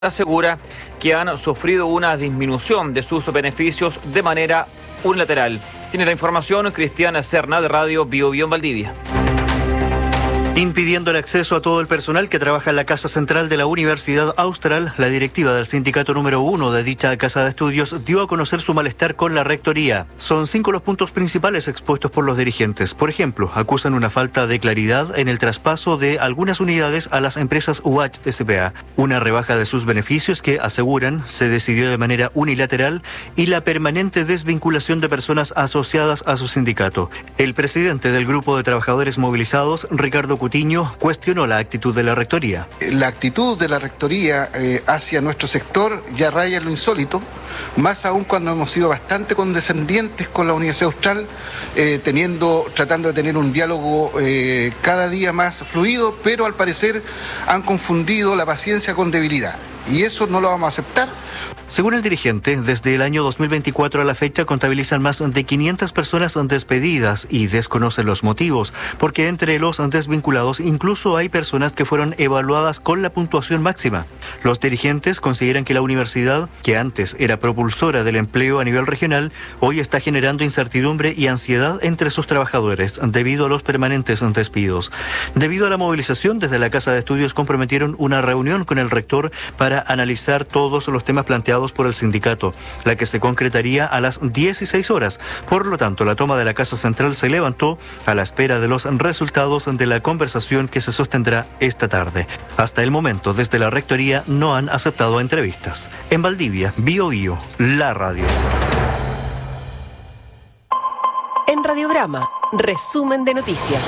asegura que han sufrido una disminución de sus beneficios de manera unilateral. Tiene la información Cristiana Serna de Radio Bio Bio en Valdivia. Impidiendo el acceso a todo el personal que trabaja en la Casa Central de la Universidad Austral, la directiva del sindicato número 1 de dicha casa de estudios dio a conocer su malestar con la rectoría. Son 5 los puntos principales expuestos por los dirigentes. Por ejemplo, acusan una falta de claridad en el traspaso de algunas unidades a las empresas UH S.p.A., una rebaja de sus beneficios que, aseguran, se decidió de manera unilateral y la permanente desvinculación de personas asociadas a su sindicato. El presidente del grupo de trabajadores movilizados, Ricardo Cutiño, cuestionó la actitud de la rectoría. La actitud de la rectoría hacia nuestro sector ya raya en lo insólito, más aún cuando hemos sido bastante condescendientes con la Universidad Austral, tratando de tener un diálogo cada día más fluido, pero al parecer han confundido la paciencia con debilidad. Y eso no lo vamos a aceptar. Según el dirigente, desde el año 2024 a la fecha contabilizan más de 500 personas despedidas y desconocen los motivos, porque entre los desvinculados incluso hay personas que fueron evaluadas con la puntuación máxima. Los dirigentes consideran que la universidad, que antes era propulsora del empleo a nivel regional, hoy está generando incertidumbre y ansiedad entre sus trabajadores debido a los permanentes despidos. Debido a la movilización, desde la Casa de Estudios comprometieron una reunión con el rector para analizar todos los temas planteados por el sindicato, la que se concretaría a las 16 horas. Por lo tanto, la toma de la Casa Central se levantó a la espera de los resultados de la conversación que se sostendrá esta tarde. Hasta el momento, desde la rectoría no han aceptado entrevistas. En Valdivia, Bio Bio, la radio. En Radiograma, resumen de noticias.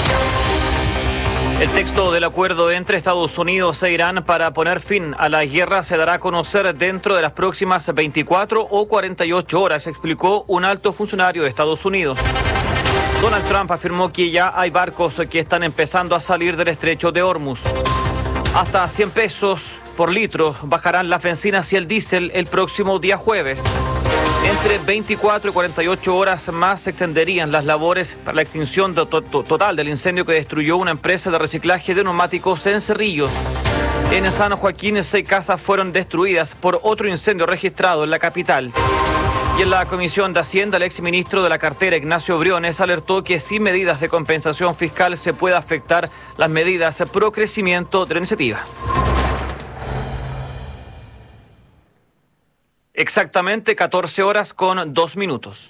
El texto del acuerdo entre Estados Unidos e Irán para poner fin a la guerra se dará a conocer dentro de las próximas 24 o 48 horas, explicó un alto funcionario de Estados Unidos. Donald Trump afirmó que ya hay barcos que están empezando a salir del estrecho de Hormuz. Hasta 100 pesos por litro bajarán las bencinas y el diésel el próximo día jueves. Entre 24 y 48 horas más se extenderían las labores para la extinción total del incendio que destruyó una empresa de reciclaje de neumáticos en Cerrillos. En San Joaquín, 6 casas fueron destruidas por otro incendio registrado en la capital. Y en la Comisión de Hacienda, el exministro de la cartera, Ignacio Briones, alertó que sin medidas de compensación fiscal se puede afectar las medidas pro crecimiento de la iniciativa. Exactamente 14 horas con 2 minutos.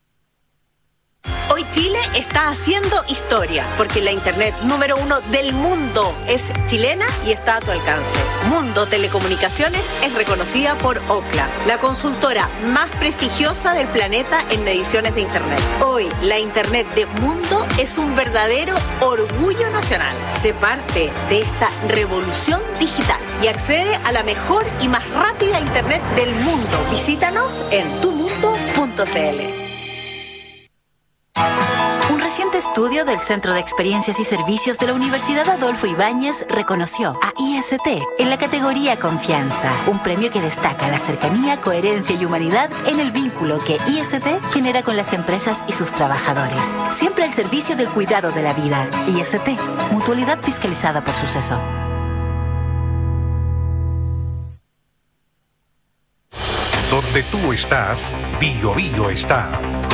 Hoy Chile está haciendo historia, porque la internet número 1 del mundo es chilena y está a tu alcance. Mundo Telecomunicaciones es reconocida por Ookla, la consultora más prestigiosa del planeta en mediciones de internet. Hoy, la internet de Mundo es un verdadero orgullo nacional. Sé parte de esta revolución digital y accede a la mejor y más rápida internet del mundo. Visítanos en tumundo.cl. Un reciente estudio del Centro de Experiencias y Servicios de la Universidad Adolfo Ibáñez reconoció a IST en la categoría Confianza, un premio que destaca la cercanía, coherencia y humanidad en el vínculo que IST genera con las empresas y sus trabajadores. Siempre al servicio del cuidado de la vida. IST, mutualidad fiscalizada por Suceso. Donde tú estás, Bio Bio está.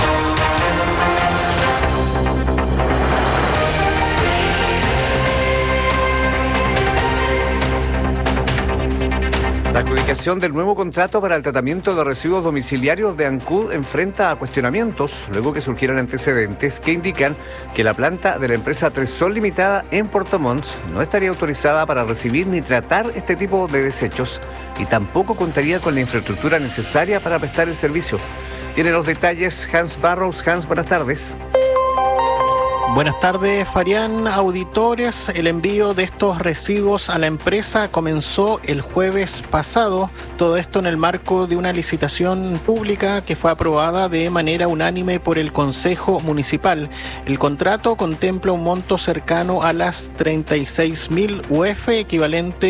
La adjudicación del nuevo contrato para el tratamiento de residuos domiciliarios de Ancud enfrenta a cuestionamientos, luego que surgieron antecedentes que indican que la planta de la empresa Tresol Limitada en Puerto Montt no estaría autorizada para recibir ni tratar este tipo de desechos y tampoco contaría con la infraestructura necesaria para prestar el servicio. Tiene los detalles Hans Barrows. Hans, buenas tardes. Buenas tardes, Farián, auditores. El envío de estos residuos a la empresa comenzó el jueves pasado. Todo esto en el marco de una licitación pública que fue aprobada de manera unánime por el Consejo Municipal. El contrato contempla un monto cercano a las 36.000 UF, equivalente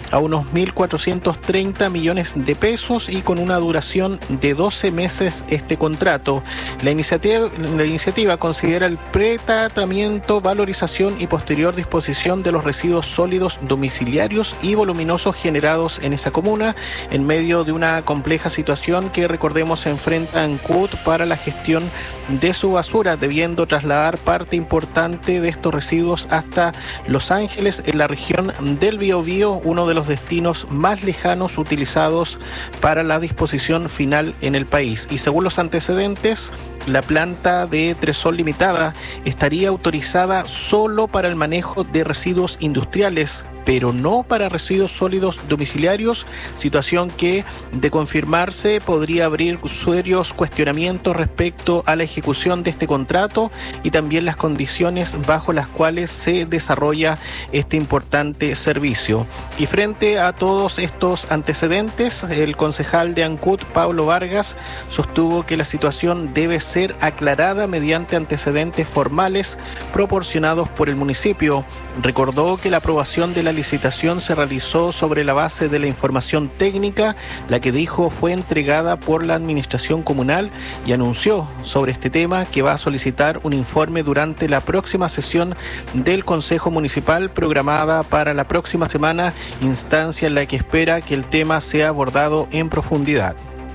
a unos 1.430 millones de pesos y con una duración de 12 meses este contrato. La iniciativa considera el pretratamiento, valorización y posterior disposición de los residuos sólidos domiciliarios y voluminosos generados en esa comuna en medio de una compleja situación que, recordemos, se enfrenta Ancud para la gestión de su basura, debiendo trasladar parte importante de estos residuos hasta Los Ángeles, en la región del Biobío, uno de los destinos más lejanos utilizados para la disposición final en el país. Y según los antecedentes, la planta de Tresol Limitada estaría autorizada solo para el manejo de residuos industriales, pero no para residuos sólidos domiciliarios, situación que, de confirmarse, podría abrir serios cuestionamientos respecto a la ejecución de este contrato y también las condiciones bajo las cuales se desarrolla este importante servicio. Y frente a todos estos antecedentes, el concejal de Ancud, Pablo Vargas, sostuvo que la situación debe ser aclarada mediante antecedentes formales proporcionados por el municipio. Recordó que la aprobación de la licitación se realizó sobre la base de la información técnica, la que dijo fue entregada por la administración comunal, y anunció sobre este tema que va a solicitar un informe durante la próxima sesión del Consejo Municipal programada para la próxima semana, instancia en la que espera que el tema sea abordado en profundidad.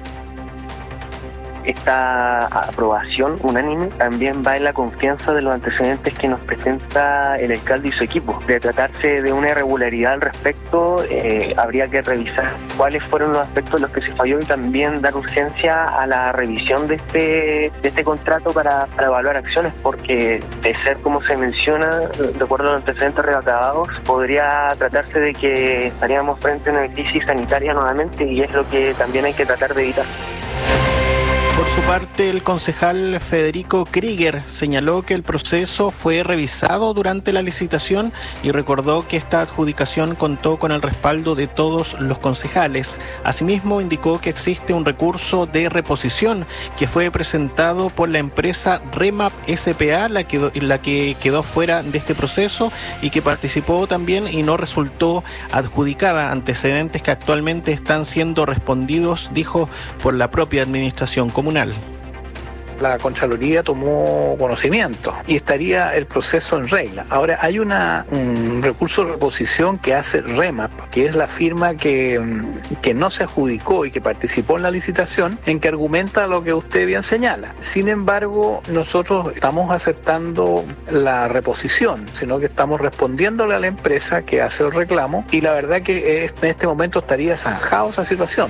Esta aprobación unánime también va en la confianza de los antecedentes que nos presenta el alcalde y su equipo. De tratarse de una irregularidad al respecto, habría que revisar cuáles fueron los aspectos en los que se falló y también dar urgencia a la revisión de este contrato para evaluar acciones, porque de ser como se menciona, de acuerdo a los antecedentes recabados, podría tratarse de que estaríamos frente a una crisis sanitaria nuevamente, y es lo que también hay que tratar de evitar. Por su parte, el concejal Federico Krieger señaló que el proceso fue revisado durante la licitación y recordó que esta adjudicación contó con el respaldo de todos los concejales. Asimismo, indicó que existe un recurso de reposición que fue presentado por la empresa Remap S.p.A., la que quedó fuera de este proceso y que participó también y no resultó adjudicada, antecedentes que actualmente están siendo respondidos, dijo, por la propia administración comunal. La Contraloría tomó conocimiento y estaría el proceso en regla. Ahora, hay un recurso de reposición que hace Remap, que es la firma que no se adjudicó y que participó en la licitación, en que argumenta lo que usted bien señala. Sin embargo, nosotros estamos aceptando la reposición, sino que estamos respondiéndole a la empresa que hace el reclamo, y la verdad que en este momento estaría zanjado esa situación.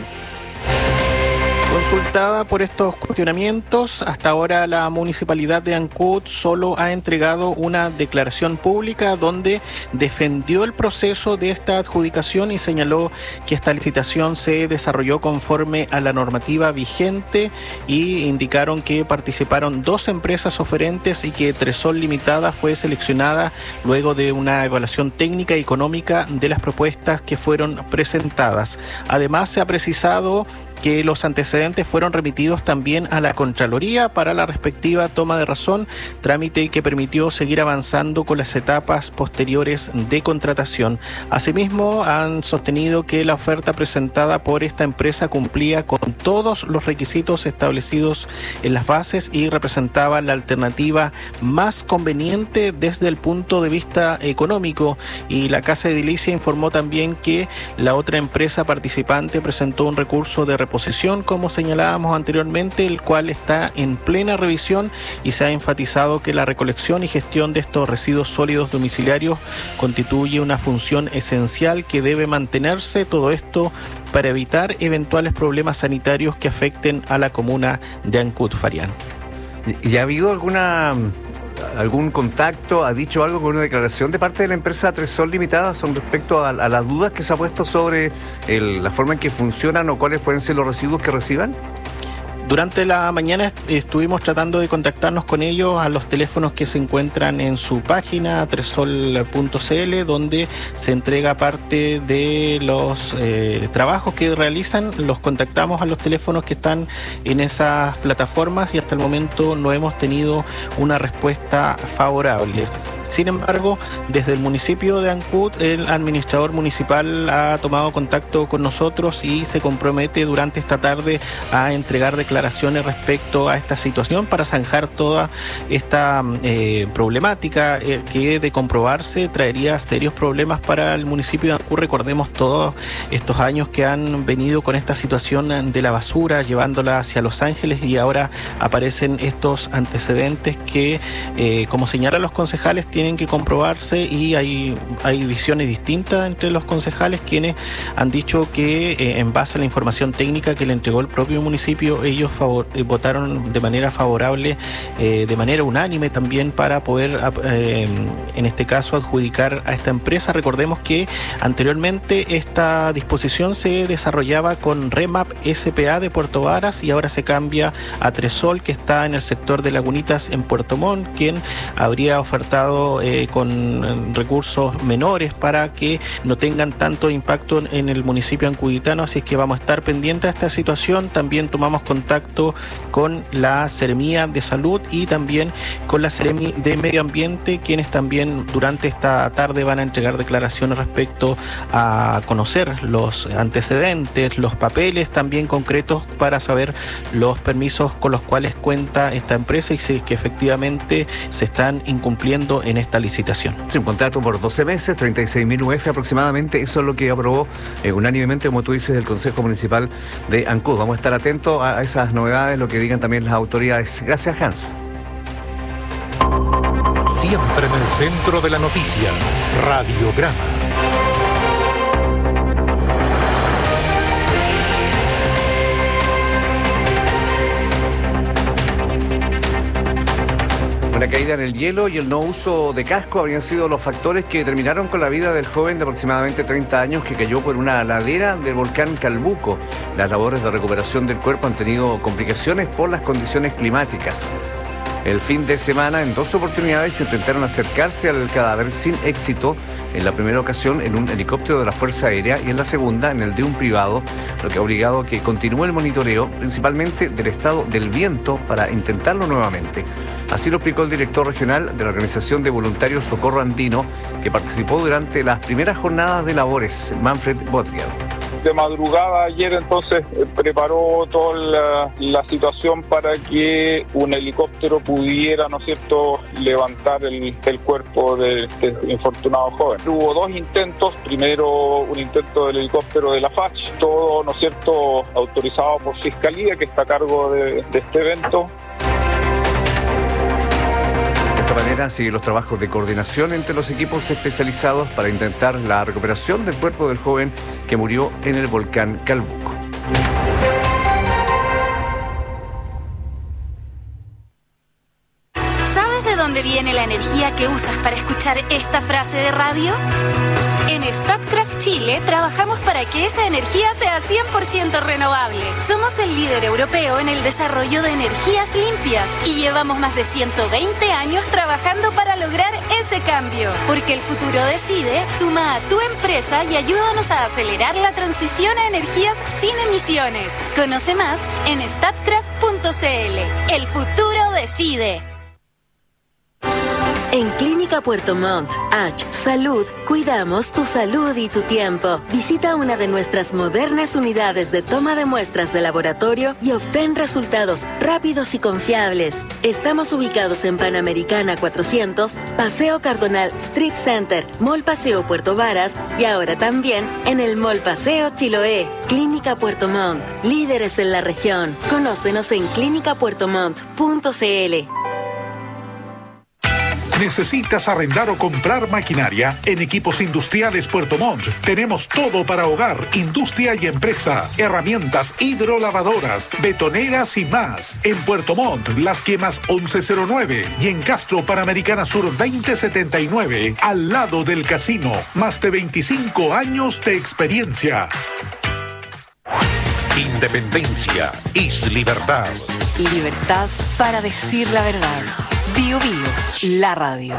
Consultada por estos cuestionamientos, hasta ahora la municipalidad de Ancud solo ha entregado una declaración pública donde defendió el proceso de esta adjudicación y señaló que esta licitación se desarrolló conforme a la normativa vigente, y indicaron que participaron 2 empresas oferentes y que Tresol Limitada fue seleccionada luego de una evaluación técnica y económica de las propuestas que fueron presentadas. Además, se ha precisado que los antecedentes fueron remitidos también a la Contraloría para la respectiva toma de razón, trámite que permitió seguir avanzando con las etapas posteriores de contratación. Asimismo, han sostenido que la oferta presentada por esta empresa cumplía con todos los requisitos establecidos en las bases y representaba la alternativa más conveniente desde el punto de vista económico, y la Casa Edilicia informó también que la otra empresa participante presentó un recurso de reposición, como señalábamos anteriormente, el cual está en plena revisión, y se ha enfatizado que la recolección y gestión de estos residuos sólidos domiciliarios constituye una función esencial que debe mantenerse, todo esto para evitar eventuales problemas sanitarios que afecten a la comuna de Ancud, Farián. ¿Y ha habido algún contacto, ha dicho algo con una declaración de parte de la empresa Tresol Limitada con respecto a las dudas que se ha puesto sobre la forma en que funcionan o cuáles pueden ser los residuos que reciban? Durante la mañana estuvimos tratando de contactarnos con ellos a los teléfonos que se encuentran en su página tresol.cl, donde se entrega parte de los trabajos que realizan. Los contactamos a los teléfonos que están en esas plataformas y hasta el momento no hemos tenido una respuesta favorable. Sin embargo, desde el municipio de Ancud, el administrador municipal ha tomado contacto con nosotros y se compromete durante esta tarde a entregar declaraciones respecto a esta situación para zanjar toda esta problemática que, de comprobarse, traería serios problemas para el municipio de Ancud. Recordemos todos estos años que han venido con esta situación de la basura, llevándola hacia Los Ángeles, y ahora aparecen estos antecedentes que, como señalan los concejales, tienen que comprobarse, y hay visiones distintas entre los concejales, quienes han dicho que en base a la información técnica que le entregó el propio municipio, ellos votaron de manera favorable, de manera unánime también, para poder en este caso adjudicar a esta empresa. Recordemos que anteriormente esta disposición se desarrollaba con Remap S.p.A. de Puerto Varas, y ahora se cambia a Tresol, que está en el sector de Lagunitas en Puerto Montt, quien habría ofertado con recursos menores para que no tengan tanto impacto en el municipio ancuditano. Así es que vamos a estar pendientes de esta situación. También tomamos contacto con la Seremía de Salud y también con la Seremi de Medio Ambiente, quienes también durante esta tarde van a entregar declaraciones respecto a conocer los antecedentes, los papeles también concretos, para saber los permisos con los cuales cuenta esta empresa y si es que efectivamente se están incumpliendo en esta licitación. Sí, un contrato por 12 meses, 36.000 UF aproximadamente. Eso es lo que aprobó unánimemente, como tú dices, el Consejo Municipal de Ancud. Vamos a estar atentos a esas novedades, lo que digan también las autoridades. Gracias, Hans. Siempre en el centro de la noticia, Radiograma. La caída en el hielo y el no uso de casco habrían sido los factores que terminaron con la vida del joven de aproximadamente 30 años que cayó por una ladera del volcán Calbuco. Las labores de recuperación del cuerpo han tenido complicaciones por las condiciones climáticas. El fin de semana, en 2 oportunidades, intentaron acercarse al cadáver sin éxito. En la primera ocasión en un helicóptero de la Fuerza Aérea y en la segunda en el de un privado, lo que ha obligado a que continúe el monitoreo, principalmente del estado del viento, para intentarlo nuevamente. Así lo explicó el director regional de la Organización de Voluntarios Socorro Andino, que participó durante las primeras jornadas de labores, Manfred Botger. De madrugada ayer entonces preparó toda la situación para que un helicóptero pudiera, ¿no es cierto?, levantar el cuerpo de este infortunado joven. Hubo 2 intentos, primero un intento del helicóptero de la FACH, todo, ¿no es cierto?, autorizado por Fiscalía, que está a cargo de este evento. De esta manera siguen los trabajos de coordinación entre los equipos especializados para intentar la recuperación del cuerpo del joven que murió en el volcán Calbuco. ¿Sabes de dónde viene la energía que usas para escuchar esta frase de radio? En Statkraft Chile trabajamos para que esa energía sea 100% renovable. Somos el líder europeo en el desarrollo de energías limpias y llevamos más de 120 años trabajando para lograr ese cambio. Porque el futuro decide, suma a tu empresa y ayúdanos a acelerar la transición a energías sin emisiones. Conoce más en statkraft.cl. El futuro decide. En Clínica Puerto Montt, H Salud, cuidamos tu salud y tu tiempo. Visita una de nuestras modernas unidades de toma de muestras de laboratorio y obtén resultados rápidos y confiables. Estamos ubicados en Panamericana 400, Paseo Cardonal Strip Center, Mall Paseo Puerto Varas y ahora también en el Mall Paseo Chiloé. Clínica Puerto Montt, líderes de la región. Conócenos en clinicapuertomont.cl. ¿Necesitas arrendar o comprar maquinaria? En Equipos Industriales Puerto Montt tenemos todo para hogar, industria y empresa. Herramientas hidrolavadoras, betoneras y más. En Puerto Montt, Las Quemas 1109 y en Castro, Panamericana Sur 2079, al lado del casino. Más de 25 años de experiencia. Independencia es libertad. Libertad para decir la verdad. Bio Bio, la radio.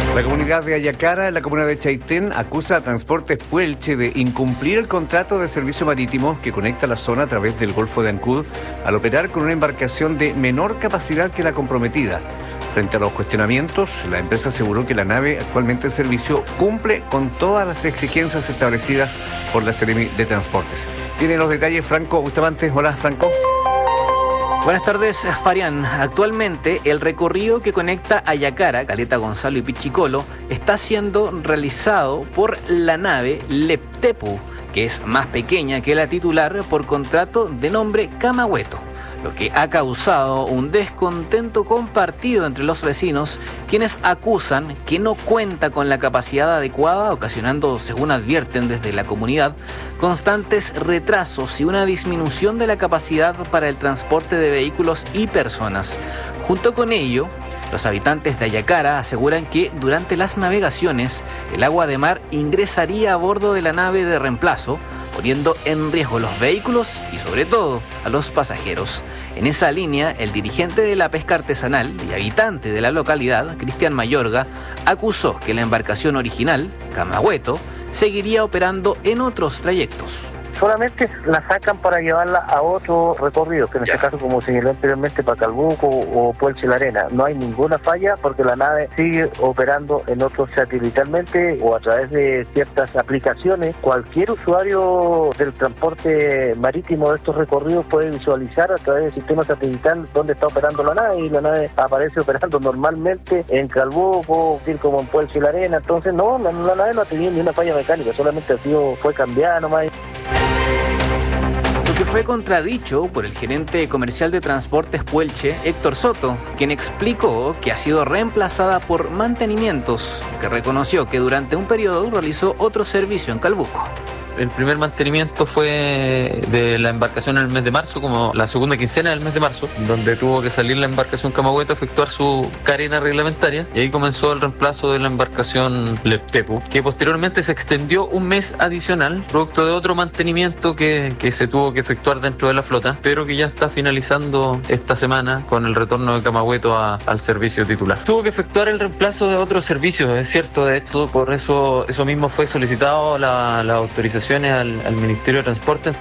La comunidad de Ayacara, en la comuna de Chaitén, acusa a Transportes Puelche de incumplir el contrato de servicio marítimo que conecta la zona a través del Golfo de Ancud al operar con una embarcación de menor capacidad que la comprometida. Frente a los cuestionamientos, la empresa aseguró que la nave actualmente en servicio cumple con todas las exigencias establecidas por la Seremi de Transportes. Tiene los detalles Franco Bustamante. Hola, Franco. Buenas tardes, Farián. Actualmente, el recorrido que conecta Ayacara, Caleta Gonzalo y Pichicolo está siendo realizado por la nave Leptepu, que es más pequeña que la titular por contrato de nombre Camagüeto, lo que ha causado un descontento compartido entre los vecinos, quienes acusan que no cuenta con la capacidad adecuada, ocasionando, según advierten desde la comunidad, constantes retrasos y una disminución de la capacidad para el transporte de vehículos y personas. Junto con ello, los habitantes de Ayacara aseguran que durante las navegaciones el agua de mar ingresaría a bordo de la nave de reemplazo, poniendo en riesgo los vehículos y sobre todo a los pasajeros. En esa línea, el dirigente de la pesca artesanal y habitante de la localidad, Cristian Mayorga, acusó que la embarcación original, Camagüeto, seguiría operando en otros trayectos. Solamente la sacan para llevarla a otro recorrido, que en este caso, como señalé anteriormente, para Calbuco o Puelche La Arena. No hay ninguna falla porque la nave sigue operando en otros satelitalmente o a través de ciertas aplicaciones. Cualquier usuario del transporte marítimo de estos recorridos puede visualizar a través del sistema satelital dónde está operando la nave, y la nave aparece operando normalmente en Calbuco, como en Puelche La Arena. Entonces, no, la nave no ha tenido ni una falla mecánica, solamente fue cambiada nomás. Lo que fue contradicho por el gerente comercial de Transportes Puelche, Héctor Soto, quien explicó que ha sido reemplazada por mantenimientos, que reconoció que durante un periodo realizó otro servicio en Calbuco. El primer mantenimiento fue de la embarcación en el mes de marzo, como la segunda quincena del mes de marzo, donde tuvo que salir la embarcación Camagüeto a efectuar su carena reglamentaria, y ahí comenzó el reemplazo de la embarcación Leptepu, que posteriormente se extendió un mes adicional, producto de otro mantenimiento que se tuvo que efectuar dentro de la flota, pero que ya está finalizando esta semana con el retorno de Camagüeto al servicio titular. Tuvo que efectuar el reemplazo de otros servicios, es cierto, de hecho, por eso mismo fue solicitado la autorización al Ministerio de Transporte.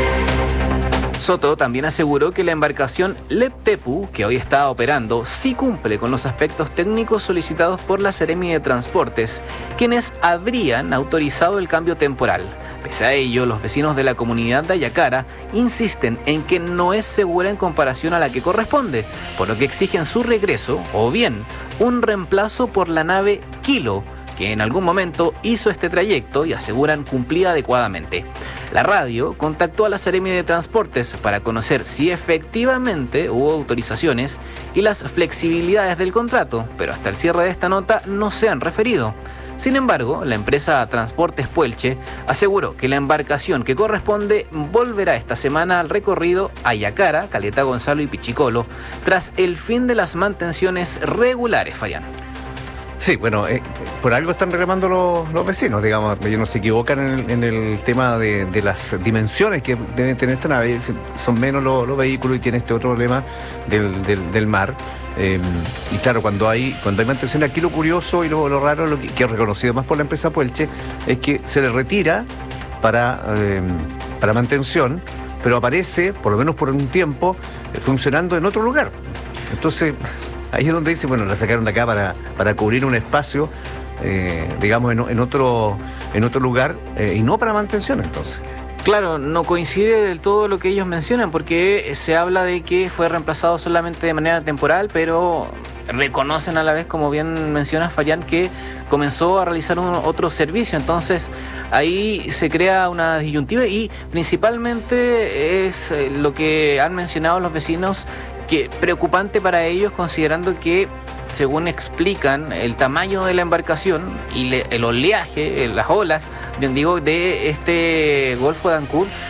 Soto también aseguró que la embarcación Leptepu, que hoy está operando, sí cumple con los aspectos técnicos solicitados por la Seremi de Transportes, quienes habrían autorizado el cambio temporal. Pese a ello, los vecinos de la comunidad de Ayacara insisten en que no es segura en comparación a la que corresponde, por lo que exigen su regreso o bien un reemplazo por la nave Kilo, que en algún momento hizo este trayecto y aseguran cumplía adecuadamente. La radio contactó a la Seremi de Transportes para conocer si efectivamente hubo autorizaciones y las flexibilidades del contrato, pero hasta el cierre de esta nota no se han referido. Sin embargo, la empresa Transportes Puelche aseguró que la embarcación que corresponde volverá esta semana al recorrido Ayacara, Caleta Gonzalo y Pichicolo, tras el fin de las mantenciones regulares, Farián. Sí, bueno, por algo están reclamando los vecinos, digamos, ellos no se equivocan en el tema de las dimensiones que deben tener esta nave, son menos los vehículos y tiene este otro problema del mar. Y claro, cuando hay mantención, aquí lo curioso y lo raro, lo que es reconocido más por la empresa Puelche, es que se le retira para mantención, pero aparece, por lo menos por un tiempo, funcionando en otro lugar. Entonces, ahí es donde dice, bueno, la sacaron de acá para cubrir un espacio, digamos, en otro lugar, y no para mantención, entonces. Claro, no coincide del todo lo que ellos mencionan, porque se habla de que fue reemplazado solamente de manera temporal, pero reconocen a la vez, como bien mencionas, Farián, que comenzó a realizar otro servicio. Entonces ahí se crea una disyuntiva y principalmente es lo que han mencionado los vecinos, que preocupante para ellos, considerando que, según explican, el tamaño de la embarcación y el oleaje, las olas, bien digo, de este Golfo de Ancud